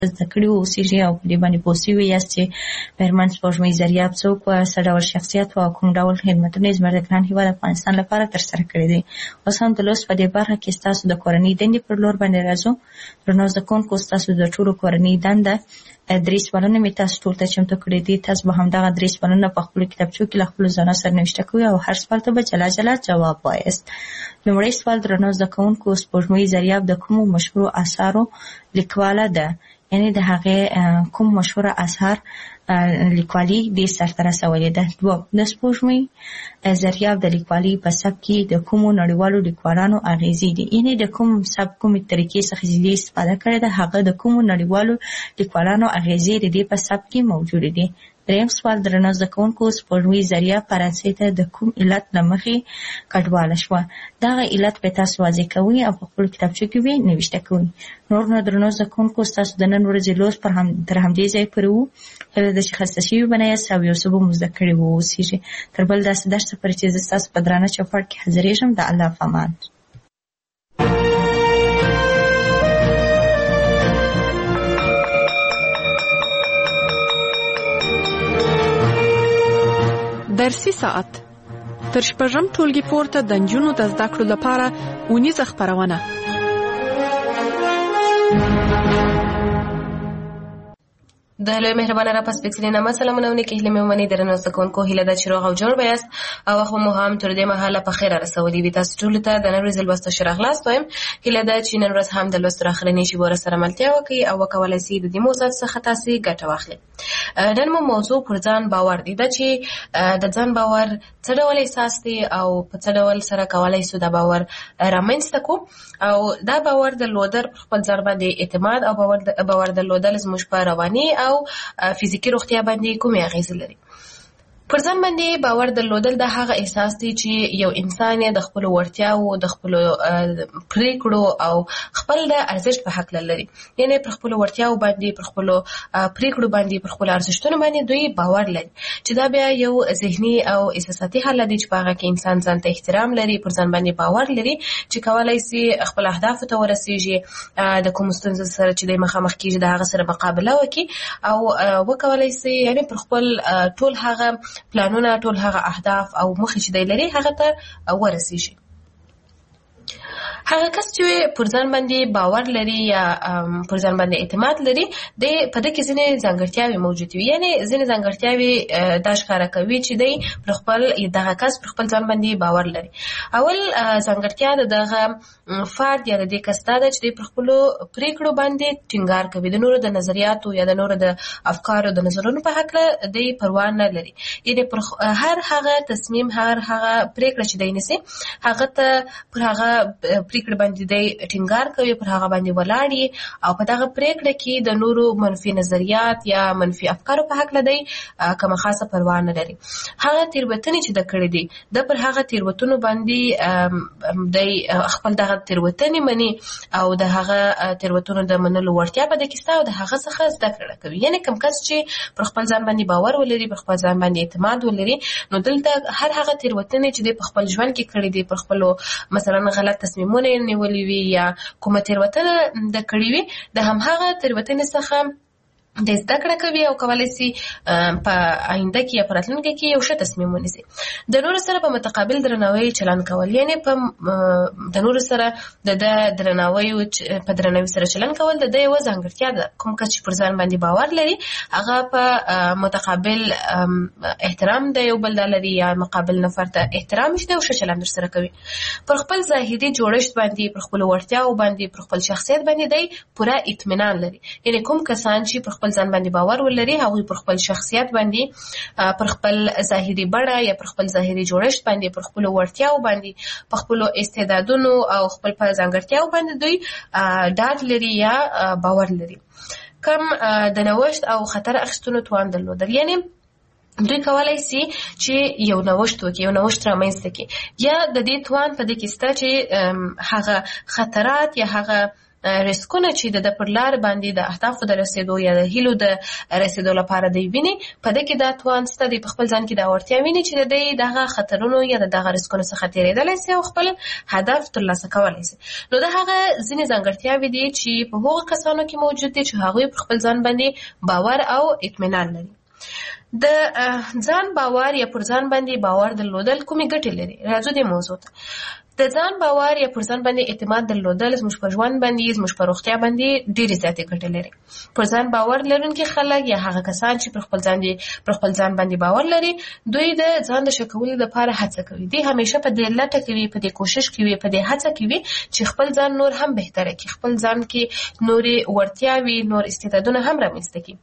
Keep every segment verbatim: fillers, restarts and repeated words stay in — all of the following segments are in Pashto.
زده کړي واوسېږي او په دې باندې پوه سوي یاست چې مېرمن سپوږمۍ ضریاب څوک وه، څه ډول شخصیت وه او کوم ډول خدمتونه یې زموږ د ګران هېواد افغانستان لپاره ترسره کړي دي. اوس هم د لوست په دې برخه کې ستاسو د کورنۍ دندې پر لور باندې راځو. درنو زده کوونکو، ستاسو د ټولو کورنۍ دنده درې سوالونه مې تاسو ټول ته چمتو کړي دي. تاسو به همدغه درې سوالونه په خپلو کتابچو کې له خپلو ځانونو سره نوشته کوئ او هر سوال ته به جلا جلا جواب وایاست. لومړی سوال: درنو زده کوونکو، سپوږمۍ ضریاب د کومو مشهورو اثارو لیکواله ده؟ یعنې د هغې کوم مشهوره اثار لیکوالي دې سرته رسولې ده. دوه: د سپوږمۍ ضریاب د لیکوالي په سبک کې د کومو نړیوالو لیکوالانو اغیزې دي؟ یعنې د کوم سبک کومې طریقې څخه چې دې استفاده کړې ده، هغه د کومو نړیوالو لیکوالانو اغیزې د دې په سبک کې موجودې دي. دریم سوال: درنو زده کوونکو، سپوږمۍ ضریاب فرانسې ته د کوم علت له مخې کډواله شوه؟ دغه علت به تاسو واضح کوئ او په خپلو کتابچو کې به نوشته کوئ. نور نو درنو زده کوونکو، ستاسو د نن ورځې لوست پر هم تر همدې ځای پورې وو. هیله ده چې خسته شوي به نه یاست او یو څه به مو زده کړي واوسېږي. تر بل داسې درسه پورې چې زه ستاسو په درانه چوپړ کې حاضرېږم، د الله په امان. درسي ساعت تر شپږم ټولګي پورته د نجونو د زده کړو لپاره اونیزه خپرونه. د لوی مهربانه را پس پکسلینه ما سلامونه ونکې هیله مې ومني. درنو زده کوونکو، هیله ده چې روغ او جوړ به یاست او وخت مو هم تر دې مهاله په خیره رسولي وي. تاسو ټولو ته د نن ورځې لوست ښه راغلاست وایم. هیله ده چې نن ورځ هم د لوست اخرنۍ شیبو سره ملتیا وکړئ او وکولای شئ د دې موضوع څخه تاسو ګټه واخلئ. نن مو موضوع پر ځان باور دی، دا چې د ځان باور څه ډول احساس دی او په څه ډول سره کولای شو دا باور رامنځته کو او دا باور درلودل پر خپل ځان باندې اعتماد او باور باور درلودل زموږ په رواني او فزیکی روغتیا باندې کومې اغیزې لري. پر ځان باندې باور درلودل د هغه احساس دی چې یو انسان د خپل وړتیاو، د خپل پریکړو او خپل د ارزښت په حق لري. یعنی پر خپل وړتیاو باندې، پر خپل پریکړو باندې، پر خپل ارزښتونو باندې دوی باور لري چې دا بیا یو ذهني او احساساتي حالت دی چې په هغه کې انسان ځان ته احترام لري، پر ځان باندې باور لري چې کولای شي خپل اهدافو ته ورسیږي، د کوم ستونزو سره چې د مخامخ کیږي د هغه سره مقابله وکړي او وکولای شي یعنی پر خپل ټول هغه پلانونه، ټول هغه اهداف او مخې چې دی لري هغه ته ورسیږي. هغه کس چې پر ځان باندې باور لري یا پر ځان باندې اعتماد لري، د په دې کې ځینې ځانګړتیاوې موجود وي. یعنی ځینې ځانګړتیاوې دا ښکاره کوي چې دی پر خپل دغه کس پر خپل ځان باندې باور لري. اول ځانګړتیا د دغه فرد یا د دې کس دا ده چې دی پر خپلو پریکړو باندې ټینګار کوي، د نورو د نظریاتو یا د نورو د افکارو د نظرونو په هکله دی پروا نه لري. یعنی پر هر هغه تصمیم، هر هغه پریکړه چې دی نیسي هغه ته پر هغه پریکړه باندې دی ټینګار کوي، پر هغه باندې ولاړ او په دغه پریکړه کې د نورو منفي نظریات یا منفي افکارو په هکله دی کومه خاصه پروا نه لري. هغه تیروتنې چې د کړې دي د پر هغه تیروتنو باندې دی خپل دغه تیروتنې مني او د هغه تیروتنو د منلو وړتیا په دې کې ستا او د هغه څخه زده کړه کوي. یعنی کوم کس چې پر خپل ځان باندې باور ولري، پر خپل ځان باندې اعتماد ولري، نو دلته هر هغه تیروتنې چې دی په خپل ژوند کې کړې دي، پر خپل مثلا غلط تصمیمونه نیولې وي یا کومه تیروتنه د کړې وي، د همهغه تیروتنې څخه د زده کړه کوي او کولای شي په آینده کې یا په راتلونکي کې یو ښه تصمیم ونیسي. د نورو سره په متقابل درناوي چلند کول، یعنی په د نورو سره د درناوي په درناوي سره چلند کول د یو ځانګړتیا ده. کوم کس چې پر ځان باندې باور لري هغه په متقابل احترام د یو بل لري یا مقابل نفر ته احترام شته او ښه چلند سره کوي. پر خپل ظاهري جوړښت باندې، پر خپل وړتیاو باندې، پر خپل شخصیت باندې دی پوره اطمینان لري. یعنی کوم کسان چې پر خپل ځان باندې باور ولري هغه پر خپل شخصیت باندې، پر خپل ظاهري بڼه یا پر خپل ظاهري جوړښت باندې، پر خپل وړتیاو باندې، پر خپل استعدادونو او خپل په ځانګړتیاو باندې دوی ډاډ لري یا باور لري. کم د نوښت او خطر اخیستلو توان درلودل، یعنی دوی کولای شي چې یو نوښت وکړي، یو نوښت رامنځته کړي، یا د دې توان په دې کې شته چې هغه خطرات یا هغه ریسکونه چې د پر لار باندې د اهدافو د رسیدو یا د هیلو د رسیدو لپاره دی ویني په دې کې دا توان ست دی په خپل ځان کې دا ورتیا ویني چې د دغه خطرونو یا دغه ریسکونو څخه تیریدلی سي او خپل هدف ترلاسه کولی سي. نو دا هغه ځینې ځانګړتیاوې دي چې په هغو کسانو کې موجود دي چې هغوی پر خپل ځان باندې باور او اطمینان لري. د ځان باور یا پر ځان باندې باور درلودل کومې ګټې لري؟ راځو دې موضوع ته. د ځان باور یا پر ځان باندې اعتماد درلودل زموږ په ژوند باندې زموږ په روغتیا باندې ډېرې زیاتې ګټې لري. پر ځان باور لرونکي خلک یا هغه کسان چې پر خپل ځان پر خپل ځان باندې باور لري دوی د ځان د ښه کولو لپاره هڅه کوي. دوی همیشه په دې لټه کوي، په دې کوشش کوي، په دې هڅه کوي چې خپل ځان نور هم بهتره کړي، خپل ځان کې نورې وړتیاوې، نور استعدادونه هم رامنځته کړي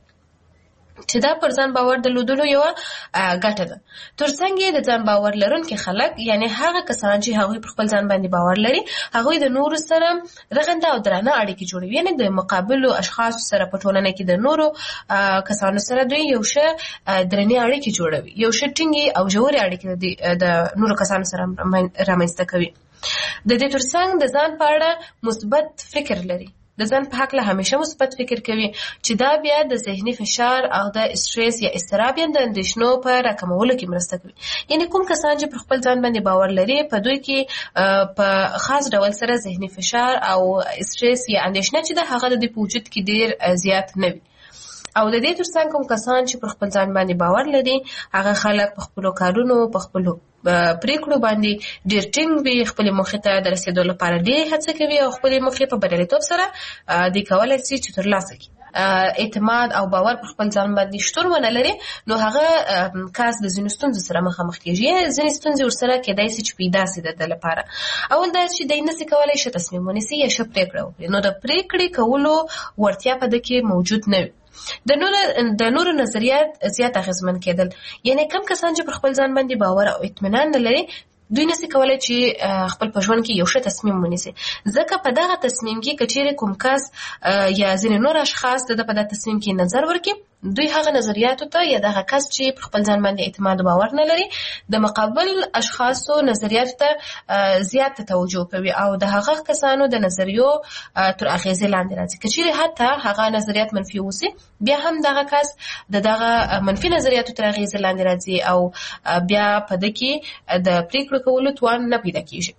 چې دا پر ځان باور درلودلو یوه ګټه ده. ترڅنګ د ځان باور لرونکي خلک یعنی هغه کسان چې هغوی پر خپل ځان باندې باور لري هغوی د نورو سره رغنده او درانه اړیکې جوړوي، یعنی د مقابلو اشخاصو سره په ټولنه کې د نورو کسانو سره دوی یو ښه درنې اړیکې جوړوي، یو ښه ټینګې او ژورې اړیکې د نورو کسانو سره رامنځته کوي. د دې ترڅنګ د ځان په اړه مثبت فکر لري، د ځان په هکله همیشه مثبت فکر کوي چې دا بیا د ذهني فشار او د استرس یا اضطراب یا د اندېښنو په راکمولو کې مرسته کوي. یعنی کوم کسان چې پر خپل ځان باندې باور لري په دوی کې په خاص ډول سره ذهني فشار او استرس یا اندېښنه چې د هغه د په وجود کې ډیر زیات نه وي. او د دې ترڅنګ کوم کسان چې پر خپل ځان باندې باور لري هغه خلک په خپلو کارونو په خپلو پریکړو باندې ډېر ټینګ وي، خپلې موخې ته د رسېدو لپاره ډېرې هڅه کوي او خپلې موخې په بریالیتوب سره دوی کولی شي چې ترلاسه کړي. اعتماد او باور پر خپل ځان باندې شتون ونه لري نو هغه کس د ځینو ستونزو سره مخامخ کېږي. ځینې ستونزې ورسره کېدای شي چې پیدا شي د ده لپاره. اول دا چې دی نسي کولی ښه تصمیم ونیسي یا ښه پرېکړه وکړي، نو د پرېکړې کولو وړتیا په ده کې موجود نه وي. د نورو د نورو نظریات زیات اغېزمن کېدل، یعنی کم کسان چې پر خپل ځان باندې باور او اطمینان نه لري دوی نسي کولی چې خپل په ژوند کې یو ښه تصمیم ونیسي، ځکه په دغه تصمیم کې که چیرې کوم کس یا ځینې نور اشخاص د ده په دغه تصمیم کې نظر ورکړي دوی هغه نظریاتو ته یا دغه کس چې پر خپل ځان باندې اعتماد او باور نه لري د مقابل اشخاصو نظریاتو ته زیات توجه کوي او د هغه کسانو د نظریو تر اغېزې لاندې راځي. که چیرې حتی هغه نظریات منفي اوسي بیا هم دغه کس د دغه منفي نظریاتو تر اغېزې لاندې راځي او بیا په ده کې د پرېکړو کولو توان نه پیدا کېږي.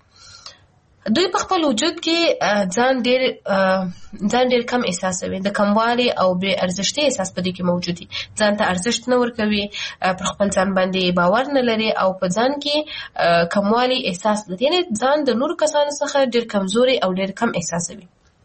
دوی په خپل وجود کې ځان ډېر ځان ډېر کم احساسوي، د کموالي او بې ارزښتۍ احساس په دې کې موجود وي، ځان ته ارزښت نه ورکوي، پر خپل ځان باندې باور نه لري او په ځان کې کموالي احساس لري، یعنې ځان د نورو کسانو څخه ډېر کمزوري او ډېر کم احساسوي.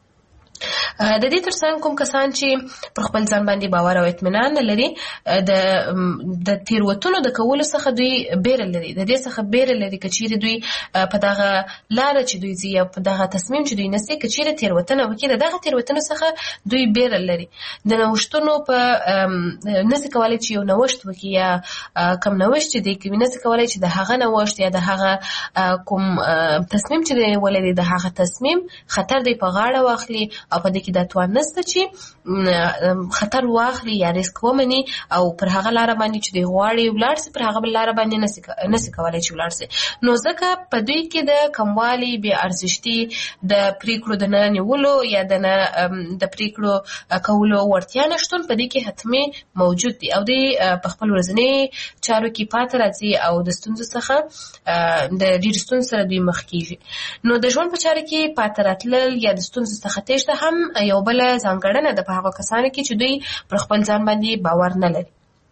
د دې ترڅنګ کوم کسان چې پر خپل ځان باندې باور او اطمینان نه لري د د تېروتنو د کولو څخه دوی بیره لري، د دې څخه بیره لري که چیرې دوی په دغه لاره چې دوی ځي یا په دغه تصمیم چې دوی نیسي که چیرې تېروتنه وکړي د دغه تېروتنو څخه دوی بیره لري. د نوښتونو په نسي کولی چې یو نوښت وکړي یا کم نوښت چې دی کوي نسي کولی چې د هغه نوښت یا د هغه کوم تصمیم چې دی ولري د هغه تصمیم خطر دی په غاړه واخلي او په دې کې دا توان نشته چې خطر واخلي یا ریسک ومني او پر هغه لاره باندې چې دوی غواړي ولاړ سي پر هغه بل لاره باندې نسي کولی چې ولاړ سي. نو ځکه په دوی کې د کموالي بې ارزښتي د پرېکړو د نه نیولو یا د نه د پرېکړو کولو وړتیا نشتون په دې کې حتمي موجود دي او دوی په خپل ورځني چارو کې پاتې راځي او د ستونزو څخه د ډېرو ستونزو سره دوی مخ کېږي. نو د ژوند په چارو کې پاتې راتلل یا د ستونزو څخه تېښته هم یو بله ځانګړنه ده په هغو کسانو کې چې دوی پر خپل ځان باندې باور نه لري.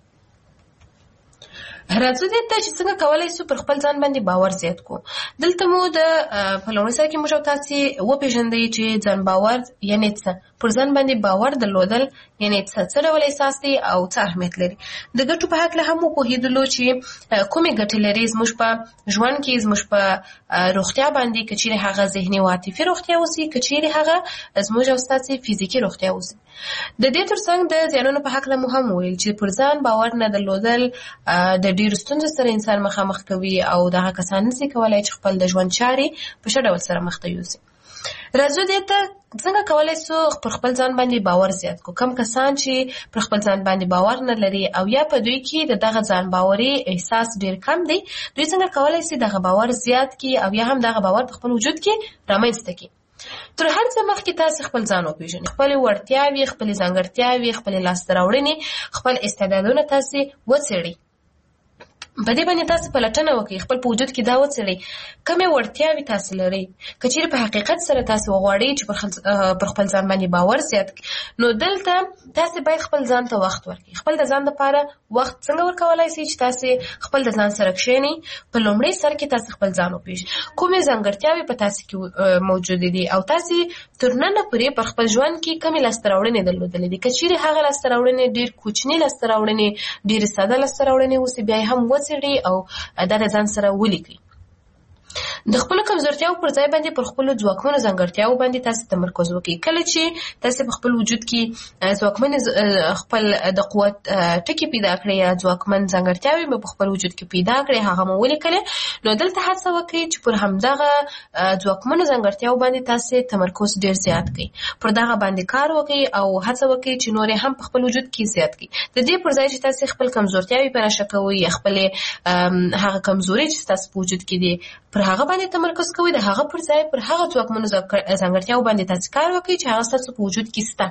راځو دې ته چې څنګه کولی شو پر خپل ځان باندې باور زیات کړو. دلته مو د په لومړي سر کې موږ او تاسې وپېژندئ چې ځان باور یعنې څه، پر ځان باندې باور درلودل یعنې څه څه ډول احساس دی او څه اهمیت لري. د ګټو په هکله هم وپوهېدلو چې کومې ګټې لري زموږ په ژوند کې، زموږ په روغتیا باندې، که چیرې هغه ذهني او عاطفي روغتیا اوسي، که چیرې هغه زموږ او ستاسې فزیکي روغتیا اوسي. د دې ترڅنګ د زیانونو په هکله مو هم وویل چې پر ځان باور نه درلودل د ډېرو ستونزو سره انسان مخامخ کوي او دغه کسان نشي کولی چې خپل د ژوند چارې په ښه ډول سره مخته یوسي. راځو دې ته څنګه کولی شو پر خپل ځان باندې باور زیات کړو. کم کسان چې پر خپل ځان باندې باور نه لري او یا په دوی کې د دغه ځان باوري احساس ډېر کم دی، دوی څنګه کولی شي دغه باور زیات کړي او یا هم دغه باور په خپل وجود کې رامنځته کړي. تر هر څه مخکې تاسې خپل ځان وپېژنئ، خپلې وړتیاوې، خپلې ځانګړتیاوې، خپلې لاسته راوړنې، خپل استعدادونه تاسې وڅېړئ. په دې باندې تاسو پلټنه وکړئ، خپل په وجود کې دا وڅېړئ کومې وړتیاوې تاسو لرئ. که چېرې په حقیقت سره تاسو وغواړئ چې پر خپل ځان باندې باور زیات کړئ، نو دلته تاسو باید خپل ځان ته وخت ورکړئ. خپل د ځان لپاره وخت څنګه ورکولای شئ چې تاسو خپل د ځان سره کښېنئ. په لومړي سر کې تاسو خپل ځان وپېژنئ، کومې ځانګړتیاوې په تاسو کې موجودې دي او تاسو تر ننه پورې پر خپل ژوند کې کومې لاسته راوړنې درلودلې دي. که چېرې هغه لاسته راوړنې ډېر کوچني لاسته راوړنې، ډېرې ساده لاسته راوړنې اوسي، بیا یې هم وڅېړئ او دا د ځان سره ولیکئ. د خپلو کمزورتیاو پر ځای باندې پر خپلو ځواکمنو ځانګړتیاو باندې تاسو تمرکز وکړئ. کله چې تاسو په خپل وجود کې ځواکمن خپل د قوت ټکي پیدا کړئ یا ځواکمن ځانګړتیاوې په خپل وجود کې پیدا کړئ، هغه مو ولیکلې، نو دلته هڅه وکړئ چې پر همدغه ځواکمنو ځانګړتیاو باندې تاسو تمرکز ډېر زیات کړئ، پر دغه باندې کار وکړئ او هڅه وکړئ چې نور هم په خپل وجود کې زیات کړئ. د دې پر ځای چې تاسو خپل کمزورتیاوې په نشه کوئ یا خپل هغه کمزوري چې تاسو په وجود کې دي پر هغه باندې تمرکز کوئ، د هغه پر ځای پر هغه ځواکمنو ځانګړتیاو باندې تاسو کار وکړئ چې هغه ستاسو په وجود کې شته.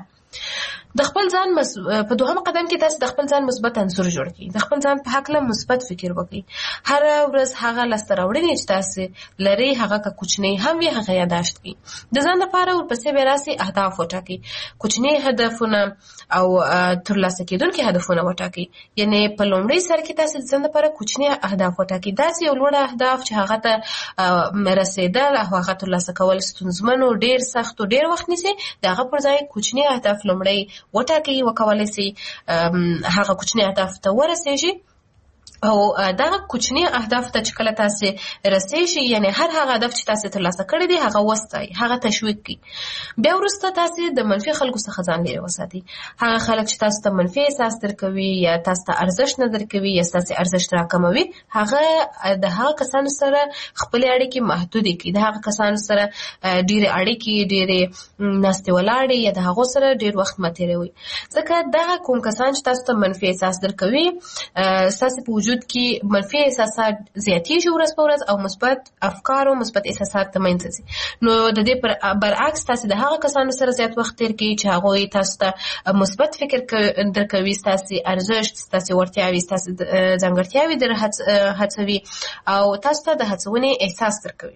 د خپل ځان مس... په دوهم قدم کې تاسو د خپل ځان مثبت انځور جوړ کړئ. د خپل ځان په هکله مثبت فکر وکړئ. هر ورځ هغه لاسته راوړنې چې تاسو لرئ، هغه که کوچنی هم وي، هغه یاداشت کړئ. د ځان لپاره ورپسې بیا راسئ اهداف وټاکئ، کوچني هدفونه او ترلاسه کېدونکي هدفونه وټاکئ. یعنې په لومړي سر کې تاسو د ځان لپاره کوچني اهداف وټاکئ، داسې یو لوړ اهداف چې هغه ته رسېدل او هغه ترلاسه کول ستونزمن او ډېر سخت او ډېر وخت نیسي. د هغه پر ځای کوچني اهداف لومړی وټاکئ، وکولای شئ هغه کوچني اهداف ته ورسېږئ او دغه کوچني اهداف ته چې کله تاسو رسېږئ، یعنې هر هغه هدف چې تاسو ترلاسه کړی دی هغه وستایئ، هغه تشویق کړئ. بیا وروسته تاسو د منفي خلکو څخه ځان لرې وساتئ. هغه خلک چې تاسو ته منفي احساس درکوي یا تاسو ته ارزښت نه درکوي یا ستاسو ارزښت راکموي، هغه د هغه کسانو سره خپلې اړیکې محدودې کړئ. د هغه کسانو سره ډېرې اړیکې، ډېرې ناستې ولاړې یا د هغو سره ډېر وخت مه تېروئ، ځکه دغه کوم کسان چې تاسو ته منفي احساس درکوي ستاسو په وجود کې منفي احساسات زیاتېږي ورځ په ورځ او مثبت افکار او مثبت احساسات ته منځ ځي. نو د دې برعکس تاسو د هغه کسانو سره زیات وخت تېر کړئ چې هغوی تاسو ته مثبت فکر درکوي، ستاسو ارزښت، ستاسو وړتیاوې، ستاسو ځانګړتیاوې در هڅوي او تاسو ته د هڅونې احساس درکوي.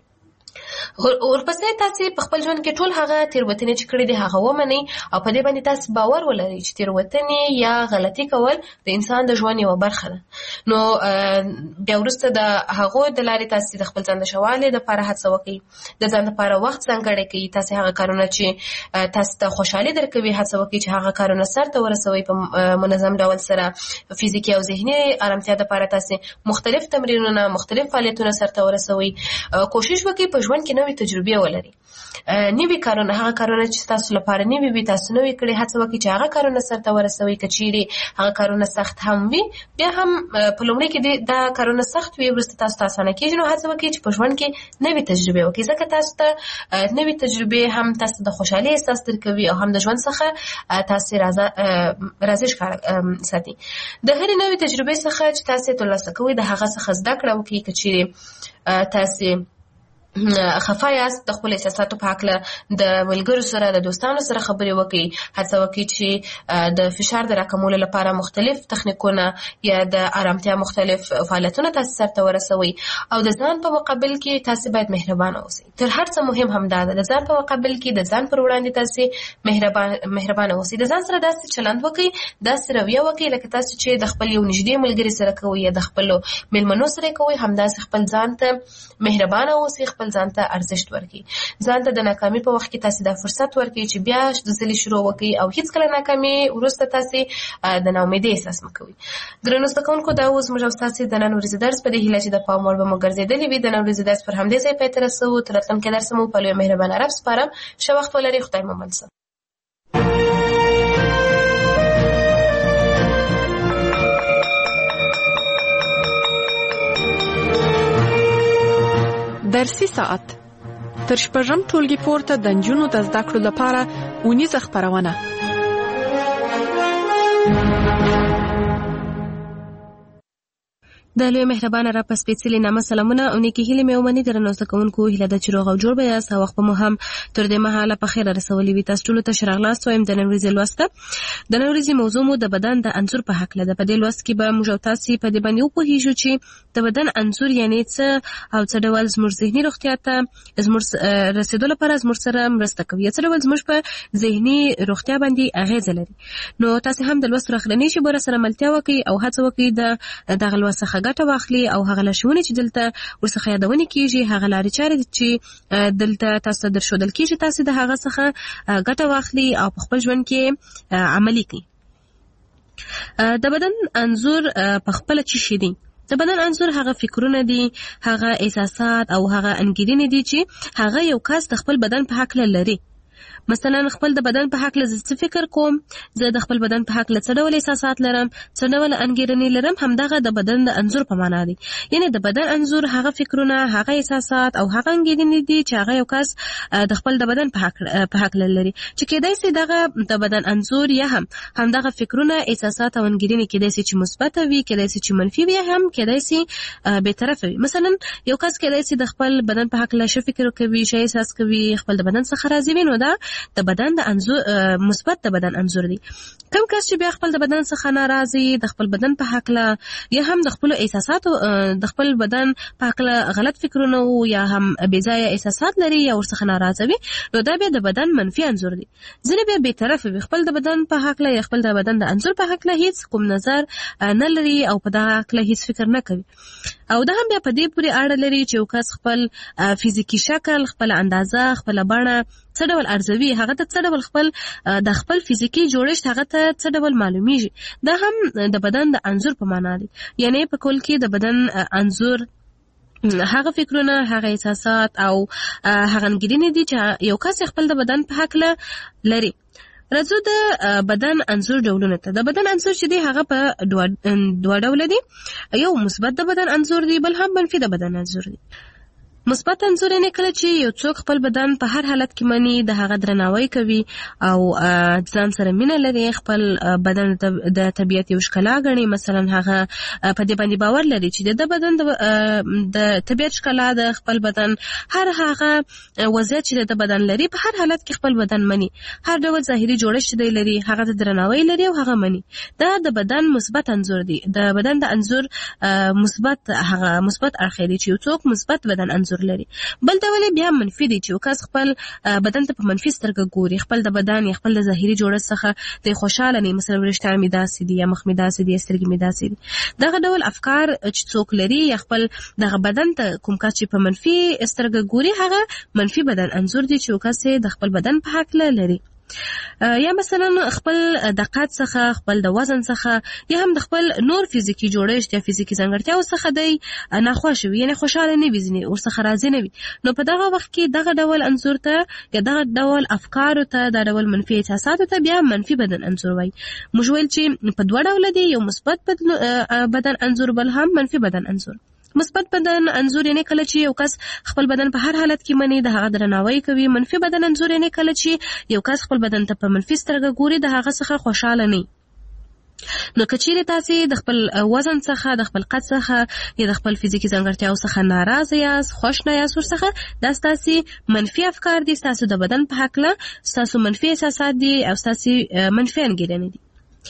ورپسې تاسو په خپل ژوند کې ټول هغه تېروتنې چې کړې دي هغه ومنئ او په دې باندې تاسو باور ولرئ چې تېروتنې یا غلطي کول د انسان د ژوند یوه برخه ده. نو بیا وروسته د هغو د لارې تاسو د خپل ځان د ښه والي دپاره هڅه وکړئ، د ځان دپاره وخت ځانګړی کړئ. تاسو هغه کارونه چې تاسو ته خوشحالي درکوي هڅه وکړئ چې هغه کارونه سرته ورسوئ په منظم ډول سره. فزیکي او ذهني ارامتیا دپاره تاسو مختلف تمرینونه، مختلف فعالیتونه سرته ورسوئ. کوشش وکړئ په ژوند کې نوې تجربې ولري، نوي کارونه، هغه کارونه چې تاسو لپاره نوي وي تاسو نوي کړئ، هڅه وکړئ چې هغه کارونه سرته ورسوئ. که چیرې هغه کارونه سخت هم وي، بیا هم په لومړي کې دا کارونه سخت وي، وروسته تاسو ته اسانه کېږي. نو هڅه وکړئ چې په ژوند کې نوي تجربې وکړئ، ځکه تاسو ته نوي تجربې هم تاسو د خوشحالۍ احساس درکوي او هم د ژوند څخه تاسو راضي ښکاره ساتي. د هرې نوې تجربې څخه چې تاسو ترلاسه کوئ د هغه څخه زده کړه وکړئ. که چیرې تاسو خفه یاست، د خپل احساساتو په هکله د ملګرو سره، د دوستانو سره خبرې وکړئ. هڅه وکړئ چې د فشار د راکمولو لپاره مختلف تخنیکونه یا د ارامتیا مختلف فعالیتونه تاسو سرته ورسوئ. او د ځان په مقابل کې تاسو باید مهربانه اوسئ. تر هر څه مهم هم دا ده، د ځان په مقابل کې د ځان پر وړاندې تاسو مهربان مهربانه اوسئ. د ځان سره داسې چلند وکړئ، داسې رویه وکړئ لکه تاسو چې د خپل یو نږدې ملګري سره کوئ یا د خپلو مېلمنو سره کوئ، همداسې خپل ځان ته مهربانه اوسئ، خپل ځان ته ارزښت ورکړئ. ځان ته د ناکامۍ په وخت کې تاسو دا فرصت ورکړئ چې بیا د ځلې شروع وکړئ او هیڅکله ناکامۍ وروسته تاسو د ناامیدۍ احساس مه کوئ. درنو زده کوونکو، دا اوس زموږ او ستاسو د نن ورځې درس په دې هیله چې د پام وړ به مو ګرځېدلی وي. د نن ورځې درس پر همدې ځای پای ته رسوو. تر راتلونکي درسه مو په لوی مهربانه رب سپارم. ښه وخت ولرئ. خدای مو مل شه. درسي ساعت تر شپږم ټولګي پورته د نجونو د زده کړو لپاره اونیزه خپرونه. د لوی مهربانه را په سپېڅلي نامه سلامونه او نیکې هیلې مې ومني درنو زده کوونکو هیله ده چې روغ او جوړ به یاست او وخت به مو هم تر دې مهاله په خیر رسولي وي. تاسو ټولو ته ښه راغلاست وایم. د نن ورځې لوست د نن ورځې موضوع مو د بدن د انځور په هکله ده. په دې لوست کې به موږ او تاسې په دې باندې وپوهیږو چې د بدن انځور یعنې څه او څه ډول زموږ ذهني روغتیا ته زموږ رسېدو لپاره زموږ سره مرسته کوي، څه ډول زموږ په ذهني روغتیا باندې اغېزه لري. نو تاسې هم د لوست راخلنۍ شي بوره سره ملتیا وکړئ او هڅه وکړئ د دغه لوست څخه ګټه واخلي او هغه لارښوونې چې دلته ورڅخه یادونې کېږي، هغه لارې چارې چې دلته تاسو ته درښودل کېږي، تاسې د هغه څخه ګټه واخلي او په خپل ژوند کې عملي کړئ. د بدن انځور په خپله څه شی دی؟ د بدن انځور هغه فکرونه دي، هغه احساسات او هغه انګیرنې دي چې هغه یو کس د خپل بدن په هکله لري. مثلا خپل د بدن په هکله زه څه فکر کوم، زه د خپل بدن په هکله څه ډول احساسات لرم، څه ډول انګیرنې لرم، همدغه د بدن د انځور په معنا دی. یعنی د بدن انځور هغه فکرونه، هغه احساسات او هغه انګیرنې دي چې هغه یو کس د خپل د بدن په هکله لري، چې کېدای شي دغه د بدن انځور یا هم همدغه فکرونه، احساسات او انګیرنې کېدای شي چې مثبت وي، کېدای شي چې منفي وي، هم کېدای شي بې طرفه وي. مثلا یو کس کېدای شي د خپل بدن په هکله ښه فکر کوي، ښه احساس کوي، خپل د بدن څخه راضي وي، نو دا د بدن د انځور مثبت د بدن انځور دی. کوم کس چې بیا خپل د بدن څخه ناراضي، د خپل بدن په هکله یا هم د خپل احساساتو د خپل بدن په هکله غلط فکرونه یا هم بې ځایه احساسات لري یا ورڅخه ناراضه وي، نو دا بیا د بدن منفي انځور دی. ځینې بیا بې طرفه وي، خپل د بدن په هکله یا خپل د بدن د انځور په هکله هیڅ کوم نظر نه لري او په دغه هکله هیڅ فکر نه کوي. او دا هم بیا په دې پورې اړه لري چې یو کس خپل فزیکي شکل، خپل اندازه، خپل بڼه څه ډول ارزوي، هغه ته څه ډول خپل د خپل فزیکي جوړښت هغه ته څه ډول معلومیږي، دا هم د بدن د انځور په معنا دی. یعنی په کل کې د بدن انځور هغه فکرونه، هغه احساسات او هغه انګیرنې دي چې یو کس خپل د بدن په هکله لري. راځو د بدن انځور ډولونه ته. د بدن انځور چې دی هغه په دوه ډوله دي، یو مثبت د بدن انځور دی، بل هم منفي د بدن انځور دی. مثبت انځور یې کله چې یو څوک خپل بدن په هر حالت کې مني، د هغه درناوی کوي او ځان سره مینه لري، خپل بدن د طبیعت یو ښکلا ګڼي. مثلا هغه په دې باندې باور لري چې د بدن د طبیعت ښکلا د خپل بدن هر هغه وضعیت چې د بدن لري په هر حالت کې خپل بدن مني، هر ډول ظاهري جوړښت دی لري هغه ته درناوی لري او هغه مني. دا د بدن مثبت انځور دی. د بدن د انځور مثبت هغه مثبت اړخ دی چې یو څوک مثبت بدن انځور لري. بل ډول بیا منفي دی چې وکاس خپل بدن ته په منفي سترګه ګوري، خپل د بدن یا خپل د ظاهري جوړښت څخه د خوشاله نه، مثلا وریښتان مې داسې دي یا مخ مې داسې دي یا سترګې مې داسې دي. دغه ډول افکار چې څوک لري یا خپل دغه بدن ته کوم کس چې په منفي سترګه ګوري، هغه منفي بدن انځور دی چې وکاس د خپل بدن په هکله لري. یا مثلا خپل د قد څخه، خپل د وزن څخه یا هم د خپل نور فزیکی جوړښت یا فزیکی ځانګړتیاو څخه دی ناخوښ وي، یعنی خوشاله نه وي، ځینې ورڅخه راضي نه وي. نو په دغه وخت کې دغه ډول انځور ته یا دغه ډول افکارو ته، دا ډول منفي احساساتو ته بیا منفي بدن انځور وایي. موږ ویل چې په دوه ډوله دی، یو مثبت بدن انځور، بل هم منفي بدن انځور. مثبت بدن انځور یعنی کله چې یو کس خپل بدن په هر حالت کې مني، د هغه درناوی کوي. منفي بدن انځور یعنی کله چې یو کس خپل بدن ته په منفي سترګه ګوري، د هغه څخه خوشاله نه. نو کچېرې تاسې د خپل وزن څخه، د خپل قد څخه یا د خپل فزیکي ځانګړتیاو څخه ناراضه یاست، خوښ نه یاست ورڅخه، دا ستاسې منفي افکار دي، ستاسو د بدن په هکله ستاسو منفي احساسات دي او ستاسې منفي انګیرنې دي.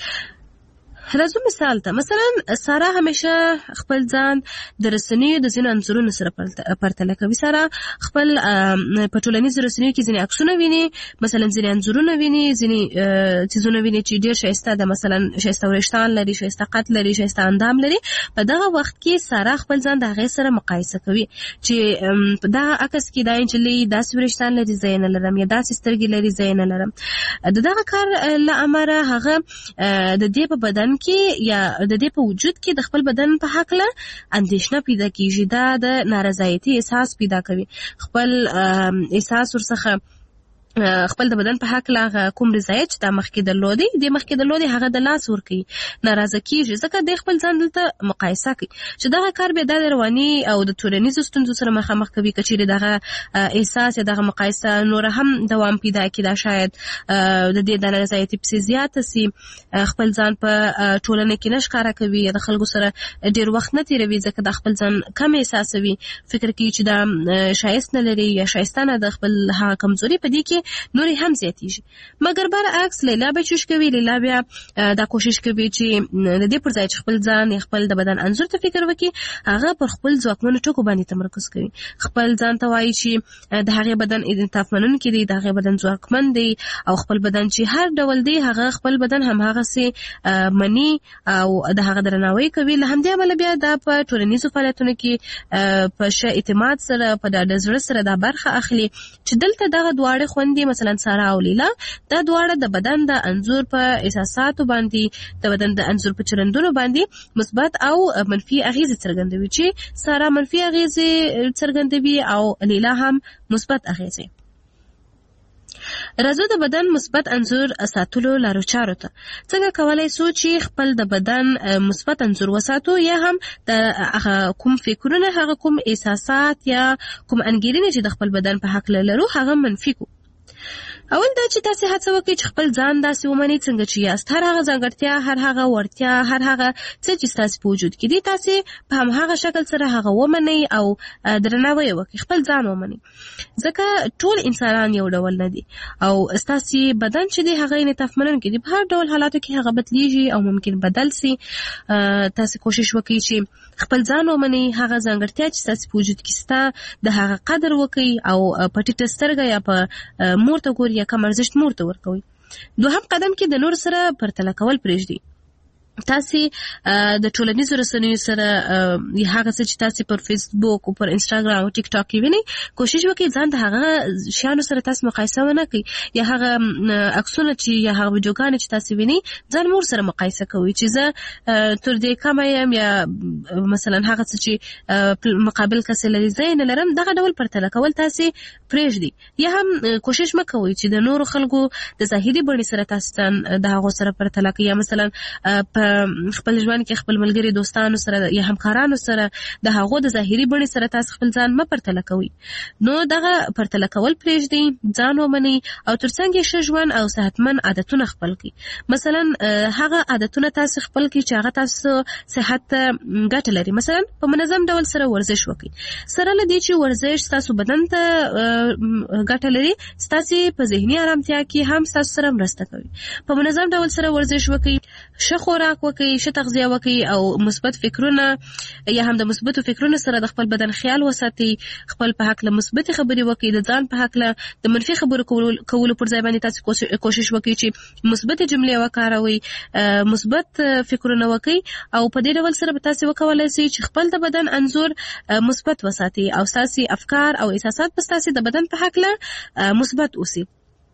راځو مثال ته. مثلا سارا همیشه خپل ځان د رسنیو د ځینو انځورونو سره پرتله کوي. سارا خپل په ټولنیزو رسنیو کې ځینې عکسونه ویني، مثلا ځینې انځورونه ویني، ځینې څیزونه ویني چې ډېر ښایسته ده، مثلا ښایسته وریښتان لري، ښایسته قد لري، ښایسته اندام لري. په دغه وخت کې سارا خپل ځان د هغې سره مقایسه کوي چې په دغه عکس کې دا نجلۍ داسې وریښتان لري، زه یې نه لرم، یا داسې سترګې لري، زه یې نه لرم. د دغه کار له امله هغه د دې په بدن کې یا د دې په وجود کې د خپل بدن په هکله اندېښنه پیدا کیږي، دا د نارضایتي احساس پیدا کوي، خپل احساس ورڅخه خپل د بدن په حق لا کوم رضایت چې د مخکې درلودي د مخکې درلودي هغه د لاس ورکي ناراضه کیږي ځکه د خپل ځان دلته مقایسه کوي چې دغه کار به د رواني او د ټولنیزو ستونزو سره مخامخ کوي کچېرې دغه احساس یا دغه مقایسه نور هم دوام پیدا کړي دا شاید د دې د نارضایتي په زیات سي خپل ځان په ټولنه کې نشکاره کوي د خلکو سره ډیر وخت نه تیروي ځکه د خپل ځان کم احساسوي فکر کوي چې دا شایست نه لري یا شایستانه د خپل هغه کمزوري په دې کې نورې هم زیاتېږي مګر برعکس لیلا به چوش کوي لیلا بیا دا کوشش کوي چې د دې پر ځای چې خپل ځان خپل د بدن انځور ته فکر وکړي هغه پر خپل ځواکمنو ټکو باندې تمرکز کوي خپل ځان ته وایي چې د هغې بدن انعطاف منونکی دی د هغې بدن ځواکمن دی او خپل بدن چې هر ډول دی هغه خپل بدن هماغسې مني او د هغه درناوی کوي له همدې امله بیا دا په ټولنیزو فعالیتونو کې په ښه اعتماد سره په ډاډه زړه سره دا برخه اخلي چې دلته دغه دواړه خوندې مثلا سارا او لیلا دا دواړه د بدن د انځور په احساساتو باندې د بدن د انځور په چلندونو باندې مثبت او منفي اغیزې څرګندوي چې سارا منفي اغیزې څرګندوي او لیلا هم مثبت اغیزې راځو د بدن مثبت انځور ساتلو لارو چارو ته څنګه کولای شو چې خپل د بدن مثبت انځور وساتو یا هم د کوم فکرونه هغه کوم احساسات یا کوم انګیرنې چې د خپل بدن په حق لرو هغه منفي کو اول دا چې تاسو هڅه وکړئ چې خپل ځان داسې ومنئ څنګه چې یاست هر هغه ځانګړتیا هر هغه وړتیا هر هغه څه چې ستاسو په وجود کې دي تاسو په هماغه شکل سره هغه ومنئ او درناوی وکړئ خپل ځان ومنئ ځکه ټول انسانان یو ډول نه دي او ستاسو بدن چې دی هغه انعطاف منونکی دی په هر ډول حالاتو کې هغه بدلیږي او ممکن بدل سي تاسو کوشش وکړئ چې خپل ځان ومنئ هغه ځانګړتیا چې ستاسو په وجود کې ستا د هغه قدر وکړئ او په ټیټه سترګه یا په مور ته ګورئ یا کم ارزښت مور ته ورکوي دوهم قدم کې د نور سره پرتله کول پرېږدئ تاسو د ټولنیزو رسنیو سره هغه څه چې تاسو پر فیسبوک او پر انستګرام او ټیک ټاک کې وینئ کوشش وکړئ ځان د هغه شیانو سره تاسو مقایسه ونه کړئ یا هغه عکسونه چې یا هغه ویډیوګانې چې تاسو وینئ ځان مور سره مقایسه کوئ چې زه تر دې کمه یم یا مثلا هغه څه چې مقابل کس لري زه نه لرم دغه ډول پرتله کول تاسو پرېږدئ یا هم کوشش مه کوئ چې د نورو خلکو د ظاهري بڼې سره تاسو د هغو سره پرتله کوئ یا مثلا په خپل ژوند کې خپل ملګري دوستانو سره یا همکارانو سره د هغو د ظاهري بڼې سره تاسو خپل ځان مه پرتله کوئ نو دغه پرتله کول پرېږدئ ځان ومنئ او ترڅنګ یې ښه ژوند او صحتمند عادتونه خپل کړئ مثلا هغه عادتونه تاسو خپل کړئ چې هغه تاسو صحت ته ګټه لري مثلا په منظم ډول سره ورزش وکړئ سره له دې چې ورزش تاسو بدن ته ګټه لري ستاسو په ذهني ارامتیا کې هم تاسو سره مرسته کوي په منظم ډول سره ورزش وکړئ ښه خوراک وکړئ ښه تغذیه وکړئ او مثبت فکرونه یا هم د مثبتو فکرونو سره د خپل بدن خیال وساتئ خپل په حق له مثبتې خبرې وکړئ د ځان په حق له د منفي خبرو کولو پر ځای باندې تاسو کوشش وکړئ چې مثبتې جملې وکاروئ مثبت فکرونه وکړئ او په دې ډول سره به تاسو وکولای شئ چې خپل د بدن انځور مثبت وساتئ او ستاسو افکار او احساسات به ستاسو د بدن په حق له مثبت اوسي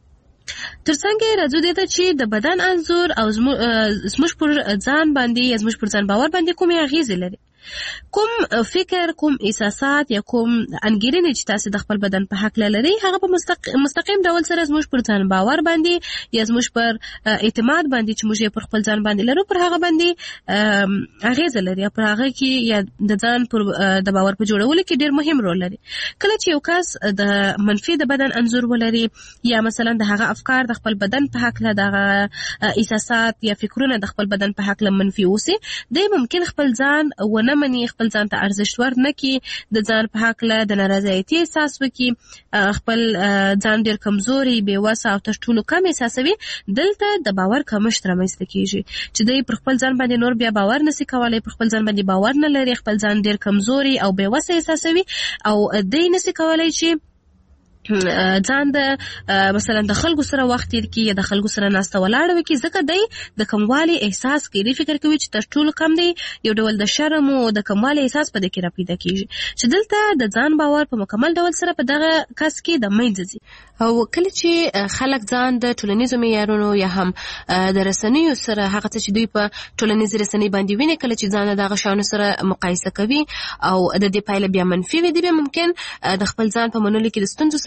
ترڅنګ راځو دې ته چې د بدن انځور او زموږ پر ځان باندې یا زموږ پر ځان باور باندې کومې اغیزې لري کوم فکر کوم احساسات یا کوم انګیرنې چې تاسو د خپل بدن په حق لري هغه په مستقیم ډول سره زموږ پر ځان باور باندې یا زموږ پر اعتماد باندې چې موږ پر خپل ځان باندې لرو پر هغه باندې اغیزه لري پر هغه کې یا د ځان پر د باور په جوړولو کې ډېر مهم رول لري کله چې یو کس د منفي د بدن انځور ولري یا مثلا د هغه افکار د خپل بدن په حق له دغه احساسات یا فکرونه د خپل بدن په حق له منفي اوسي د ممکن خپل ځان ونه مني خپل ځان ته ارزښت ورنکړي د ځان په حق له د نارضایتي احساس وکړي خپل ځان ډېر کمزوري بې وسه او تر ټولو کم احساسوي دلته د باور کمښت رامنځته کیږي چې دی پر خپل ځان باندې نور بیا باور نشي کولی پر خپل ځان باندې باور نه لري خپل ځان ډېر کمزوري او بې وسه احساسوي او دی نشي کولی چې ځان د مثلا د خلکو سره وخت تیر کړي یا د خلکو سره ناسته ولاړه وکړي ځکه دی د کموالي احساس کوي دی فکر کوي چې تر ټولو کم دی یو ډول د شرم او د کموالي احساس په دې کې را پیدا کیږي چې دلته د ځان باور په مکمل ډول سره په دغه کس کې د منځ ځي او کله چې خلک ځان د ټولنیزو معیارونو یا هم د رسنیو سره هغه څه چې دوی په ټولنیزې رسنۍ باندې ویني کله چې ځان دغه شیانو سره مقایسه کوي او د دې پایله بیا منفي وي دی بیا ممکن د خپل ځان په منلو کې د ستونزو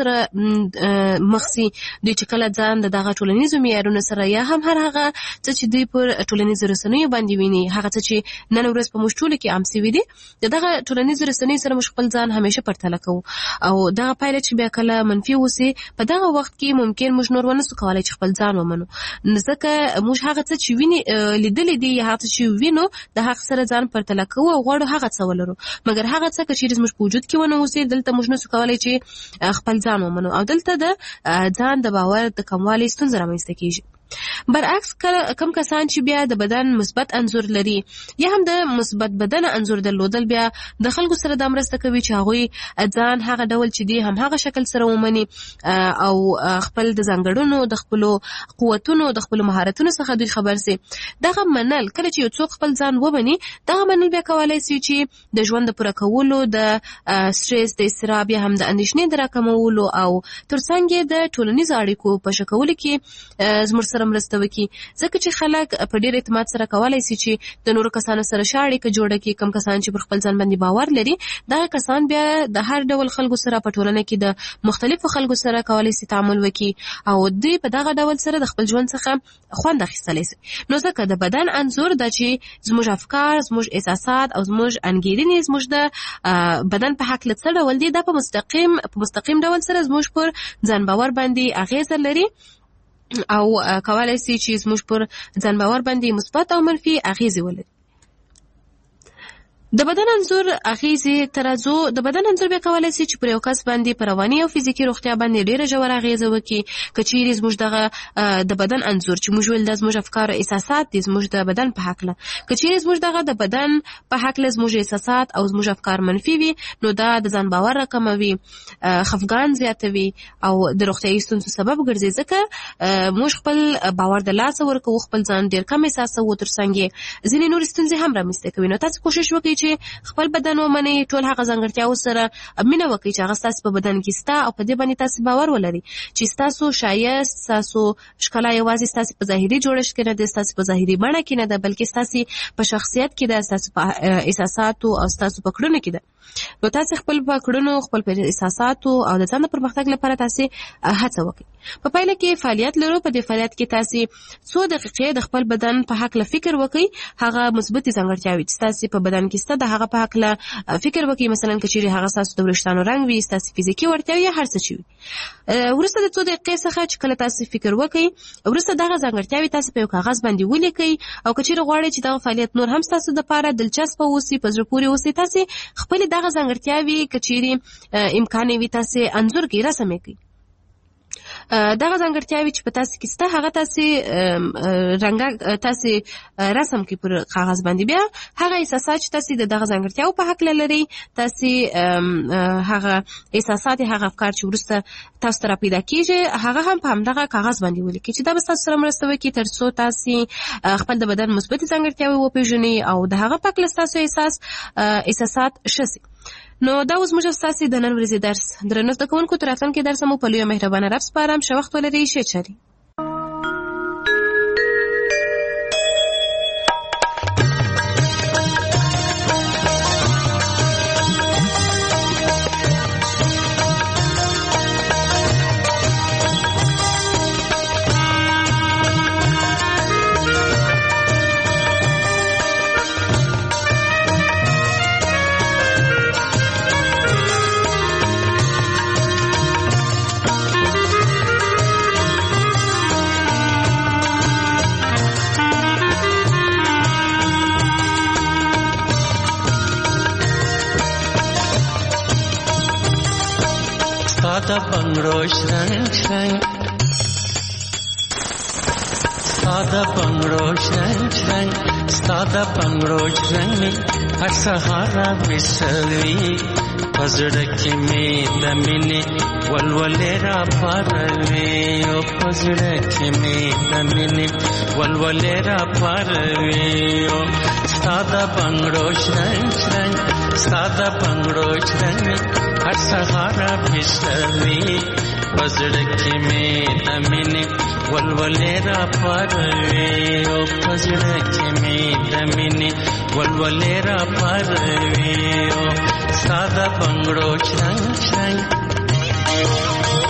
سره مخ سي دوی چې کله ځان د دغه ټولنیزو معیارونو سره یا هم هر هغه څه چې دوی پر ټولنیزو رسنیو باندې ویني هغه څه چې نن ورځ په موږ ټولو کې عام سوي دي دغه ټولنیزو رسنیو سره موږ خپل ځان همیشه پرتله کوو او دغه پایله چې بیا کله منفي وسی په دغه وخت کې ممکن موږ نور ونه سو کولای چې خپل ځان ومنو ځکه موږ هغه څه چې ویني لیدلې دي یا هغه چې وینو د هغه سره ځان پرتله کوو او غواړو هغه څه ولرو مګر هغه څه چې زموږ په وجود کې ونه اوسي دلته موږ نه سو کولای چې خپل ځان ومنو او دلته د ځان د باور د کموالي ستونزه رامنځته کیږي برعکس کم کسان چې بیا د بدن مثبت انځور لري یا هم د مثبت بدن انځور درلودل بیا د خلکو سره د مرسته کوي چې هغه ځان هغه ډول چې دی هم هغه شکل سره ومني او خپل د ځانګړنو د خپل قوتونو د خپل مهارتونو څخه دوی خبر سي دغه منل کله چې یو څوک خپل ځان ومني دغه منل بیا کولای شي چې د ژوند پوره کولو د سټرس د استراب یا هم د اندېښنې د راکمولو او ترڅنګ د ټولنیز اړیکو په شکل کې زموږ سره مرسته وکړي ځکه چې خلک په ډېر اعتماد سره کولای شي چې د نورو کسانو سره شاړې کې جوړه کې کم کسان چې پر خپل ځان باندې باور لري دا کسان بیا د هر ډول خلکو سره په ټولنه کې د مختلفو خلکو سره کولای شي تعامل وکړي او دوی په دغه ډول سره د خپل ژوند څخه خوند اخیستلی شي نو ځکه د بدن انځور د چې زموږ افکار زموږ احساسات او زموږ انګیرنې زموږ د بدن په حق له څه ډول دي دا په مستقیم په مستقیم ډول سره زموږ پر ځان باور باندې اغیزه لري او کولای شي چې زموږ پر ځان باور باندې مثبت او منفي اغیزې ولري د بدن انځور اغیزې ترازو د بدن انځور به کولای شي چې پر یو کس باندې پر رواني او فزیکي روغتیا باندې ډیره ژوره اغیزه وکړي کچېری زموږ دغه د بدن انځور چې موږ ول د زموږ افکار او احساسات د زموږ د بدن په حق له کچېری زموږ دغه د بدن په حق له زموږ احساسات او زموږ افکار منفي وي نو دا د ځان باور راکموي خفګان زیاتوي او د روغتیايي ستونزو سبب ګرځي ځکه موږ خپل باور د لاس ورکو خپل ځان ډیر کم احساسوو ترڅنګ ځینې نور ستونزې هم رامنځته کوي نو تاسو کوشش وکړئ خپل بدن ومني ټول هغه ځانګړتیاو سره مینه وکړي چې هغه ستاسو په بدن کې ستا او په دې باندې تاسو باور ولري چې تاسو شایست تاسو ښکلا یوازې تاسو په ظاهري جوړښت کې نه ده تاسو په ظاهري بڼه کې نه ده بلکې تاسو په شخصیت کې ده تاسو په احساساتو او تاسو په کړنو کې ده نو تاسو خپل په کړنو خپل په احساساتو او د ځان پرمختګ لپاره تاسو هڅه وکړئ په پایله کې فعالیت لرو په دې فعالیت کې تاسو څو دقیقې د خپل بدن په حق له فکر وکړئ هغه مثبت ځانګړتیاوې چې تاسو په بدن کې ست د هغه په حق له فکر وکړئ مثلا کچېری هغه تاسو د ورشتانو رنگ وي تاسو فزیکی ورتیا یا هر څه چی ورسته د څو دقیقې څخه چې کله تاسو فکر وکړئ ورسته دغه ځانګړتیاوې تاسو په کاغذ باندې ولیکئ او کچېری غواړئ چې دغه فعالیت نور هم تاسو د لپاره دلچسپ اوسي په زړه پورې اوسي تاسو خپل دغه ځانګړتیاوې کچېری امکان وي تاسو انځور کې رسم کړئ دغه ځانګړتیاوې چې په تاسو کې سته هغه تاسو رنګ تاسو رسم کې پر کاغذ باندې بیا هغه احساسات چې تاسو دغه ځانګړتیاو په حق لري تاسو هغه احساسات هغه افکار چې ورسته تاسو را پیدا کیږي هغه هم په همدغه کاغذ باندې ولیکئ چې دا به تاسو سره مرسته وکړي ترڅو تاسو خپل د بدن مثبت ځانګړتیاوې وپېژنئ او د هغه په حق تاسو احساس احساسات شسي نو دا اوس موږ تاسو د نن ورځې درس درنو زده کوونکو تر راتلونکي درس مو په لوی مهربانه رب سپارم ښه وخت ولرئ ښه چاري Sada bangro shrang shrang Sada bangro shrang shrang Sada bangro shrang Har sahara visalvi Pazrak mein damine Walwalera parve O pazrak mein damine Walwalera parve O Sada bangro shrang shrang Sada bangro shrang हर सहारा फिसली पजड़की में दमिनी वलवलेरा परवे ओ पजड़की में दमिनी वलवलेरा परवे ओ सादा बंगड़ो छंग छंग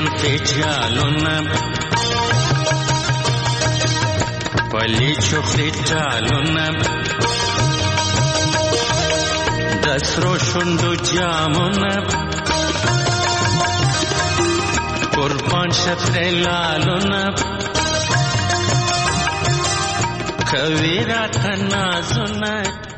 زلفی جالونه پلی چخلی جالونه دسرو شندو جامونه قربان شفر لالونه کوي را تنازونه